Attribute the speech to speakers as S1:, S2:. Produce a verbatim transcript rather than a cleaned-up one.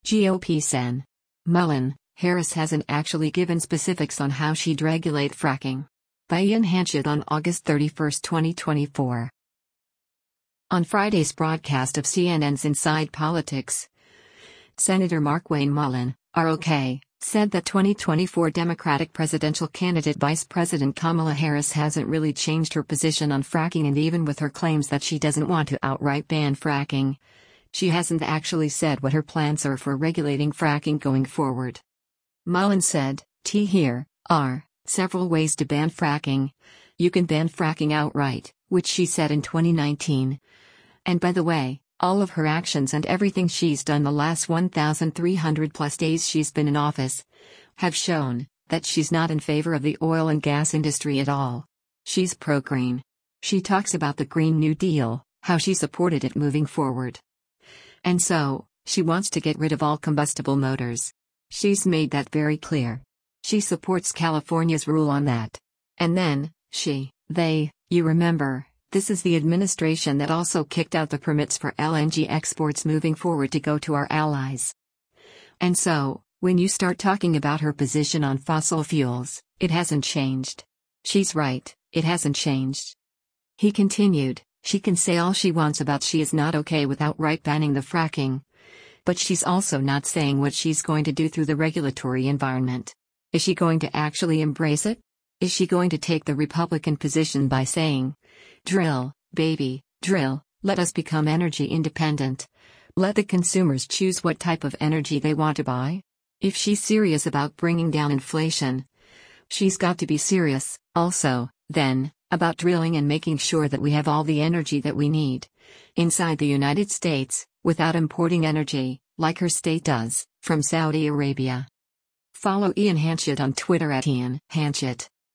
S1: G O P Sen. Mullen, Harris hasn't actually given specifics on how she'd regulate fracking. By Ian Hanchett on August thirty-first, twenty twenty-four. On Friday's broadcast of C N N's Inside Politics, Senator Markwayne Mullin, R O K, said that twenty twenty-four Democratic presidential candidate Vice President Kamala Harris hasn't really changed her position on fracking, and even with her claims that she doesn't want to outright ban fracking, she hasn't actually said what her plans are for regulating fracking going forward. Mullin said, T here are several ways to ban fracking. You can ban fracking outright, which she said in twenty nineteen. And by the way, all of her actions and everything she's done the last one thousand three hundred plus days she's been in office have shown that she's not in favor of the oil and gas industry at all. She's pro-green. She talks about the Green New Deal, how she supported it moving forward. And so, she wants to get rid of all combustible motors. She's made that very clear. She supports California's rule on that. And then, she, they, you remember, this is the administration that also kicked out the permits for L N G exports moving forward to go to our allies. And so, when you start talking about her position on fossil fuels, it hasn't changed. She's right, it hasn't changed. He continued, she can say all she wants about she is not okay with outright banning the fracking. But she's also not saying what she's going to do through the regulatory environment. Is she going to actually embrace it? Is she going to take the Republican position by saying, drill, baby, drill, let us become energy independent. Let the consumers choose what type of energy they want to buy? If she's serious about bringing down inflation, she's got to be serious, also, then, about drilling and making sure that we have all the energy that we need inside the United States, without importing energy, like her state does, from Saudi Arabia. Follow Ian Hanchett on Twitter at Ian Hanchett.